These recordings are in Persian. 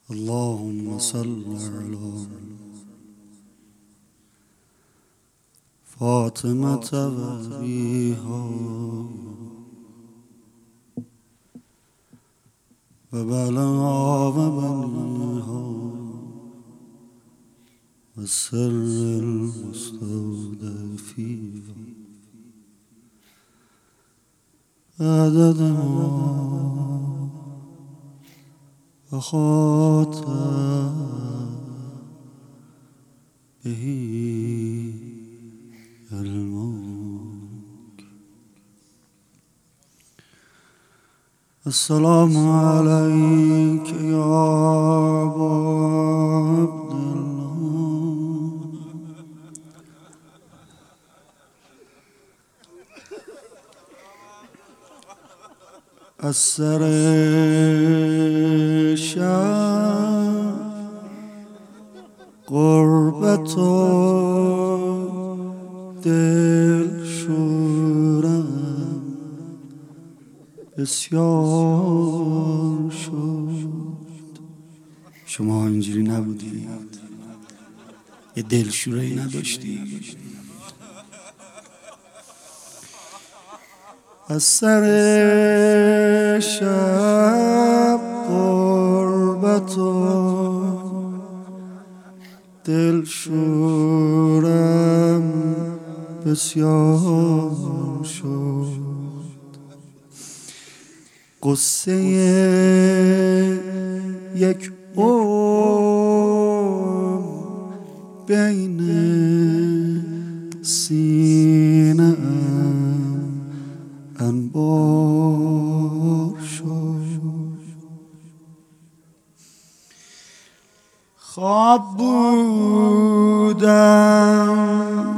اللهم صل على فاطمة وأبيها وبلها وبنيها والسر المستودع فيها عدد ما أخاط به علمك. السلام عليك يا أبا عبد الله. السر شب قربت و دل شورم بسیار شد. شما اینجوری نبودی؟ یه دلشوره‌ای نداشتی؟ از سر شب قربت و دل شورم بسیار شد. قصه یک بین سینه انبار شد. خواب بودم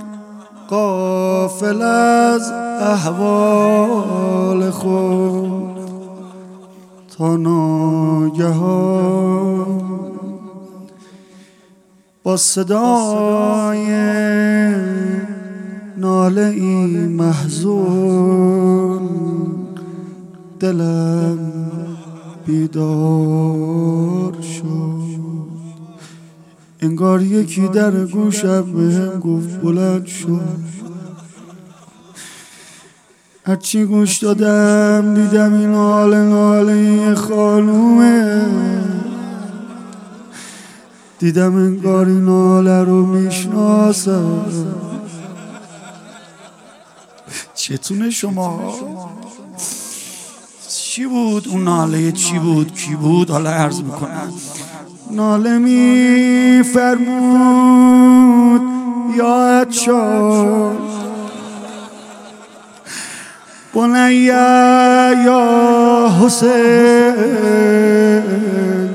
غافل از احوال خود تا ناگهان با صدای ناله ای محزون دلم بیدار شد. انگار یکی در گوشم بهم گفت بلند شد. هرچی گوش دادم دیدم این ناله خانومه. دیدم انگار این ناله رو میشناسم. چتونه شما؟ چی بود اون ناله؟ چی بود؟ کی بود؟ حالا عرض میکنم. ناله میفرمود یاد شد بنیا یا حسین.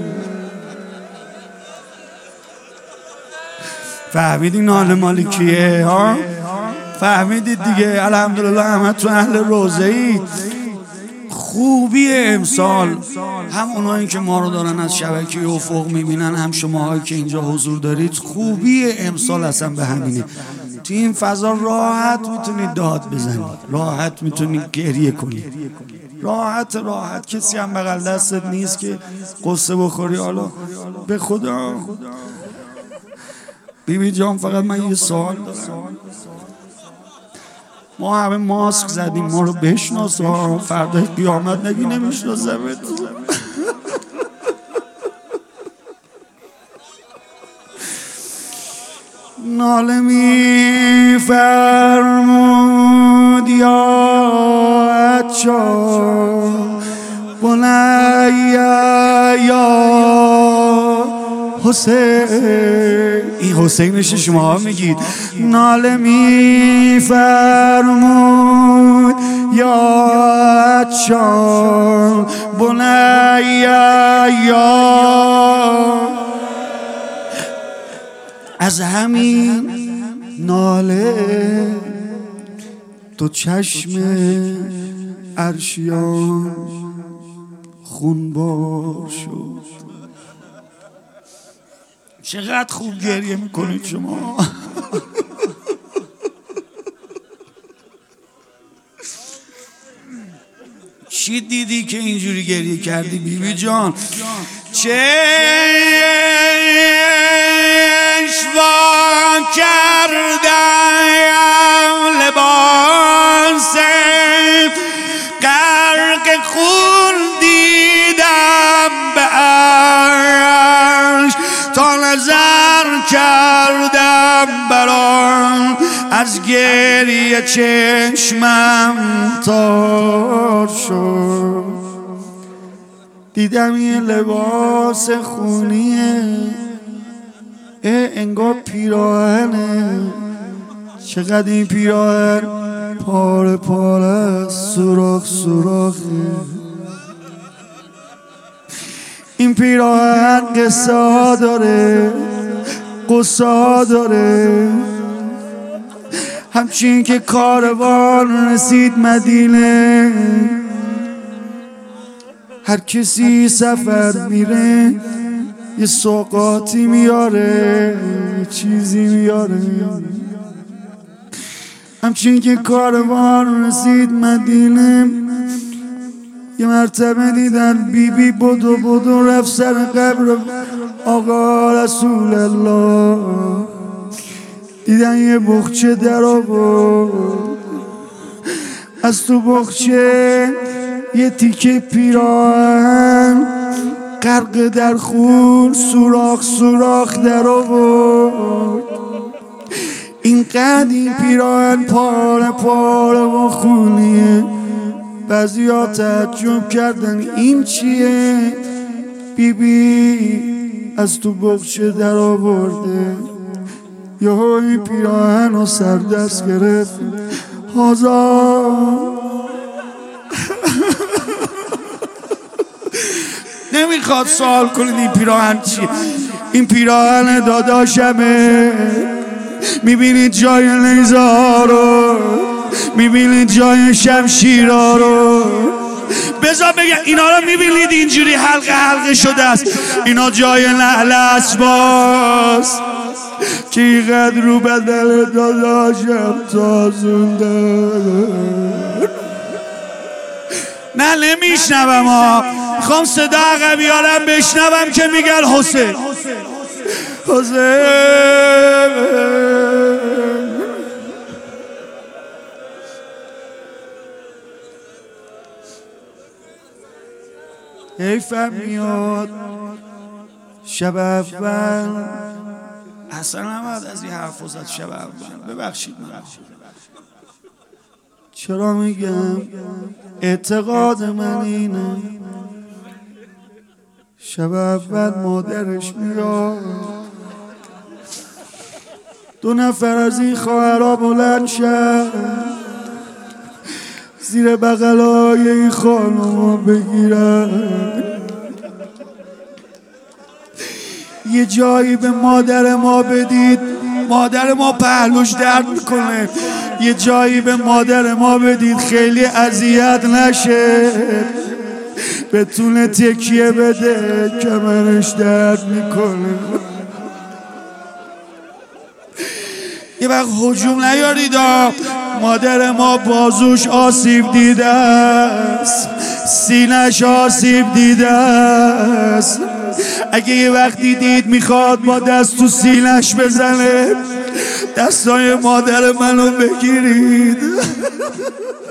فهمیدی ناله مالی کیه ها؟ فهمیدید دیگه. الحمدلله همه تو اهل روزه اید. خوبی امسال هم اونایی که ما رو دارن از شبکه افق میبینن، هم شماهایی که اینجا حضور دارید، خوبی امسال اصلا به همینه. تو این فضا راحت میتونید داد بزنید، راحت میتونید گریه کنید، راحت کسی هم بغل دستت نیست که قصه بخوری. حالا به خدا بیبی جان، فقط من یه سوال دارم. ما همه ماسک زدیم، ما رو بشناس، فردا قیامت نگی نمیشناسمت. ناله میفرمود یاد شد بنیا یا حسین. این حسینش شما میگید. ناله میفرمود یاد شد بنیا یا. از همین ناله تو چشم عرشیان خونبار شد. چقدر خوب گریه میکنید شما. چی دیدی که اینجوری گریه کردی بیبی جان؟ چشم وا کردم لباس غرق خون دیدم به عرش تا نظر کردم برام از گریه چشمم تار شد. دیدم یه لباس خونیه انگار پیراهنه. چقدر این پیراهن پاره پاره سوراخ سوراخه. این پیراهن قصه ها داره قصه ها داره. همچین که کاروان رسید مدینه هر کسی سفر میره یه سوغاتی میاره یه چیزی میاره. همچین که کاروان رسید مدینه یه مرتبه دیدن بیبی بدو بدو رفت سر قبر آقا رسول الله. دیدن یه بخچه در آورد از تو بخچه یه تیکه پیراهن غرق در خون سوراخ سوراخ در آورد. اینقدر این پیراهن پاره پاره و خونیه. بعضی‌ها تعجب کردن این چیه؟ بیبی از تو بخچه در آورده. یهو این پیراهن رو سر دست گرفت. هازا نمیخواد سوال کنید این پیراهن چیه. این پیراهن داداشمه. میبینید جای نیزه رو، میبینید جای شمشیرها رو. بذار بگم اینا رو میبینید اینجوری حلقه حلقه شده است. اینا جای نعل اسباست که اینقدر رو بدل داداشم تازونده. نه نمیشنوم ها. میخوام صدا عقبیارم بشنوم که میگن حسین حسین. حیفم میاد شب اول اصلا نباید از این حرف زد. شب اول ببخشید من چرا میگم اعتقاد من اینه. شب اول مادرش میاد 2 نفر از این خواهرها بلند شد زیر بغلای این خانوما بگیرن. یه جایی به مادر ما بدید. مادر ما پهلوش درد میکنه. یه جایی به مادر ما بدید خیلی اذیت نشه. بتونه تکیه بده کمرش درد میکنه. یه وقت هجوم نیارید. مادر ما بازوش آسیب دیده است. سینه‌ش آسیب دیده است. اگه یه وقت دیدید میخواد با دست تو سینه‌ش بزنه دستای مادر منو بگیرید.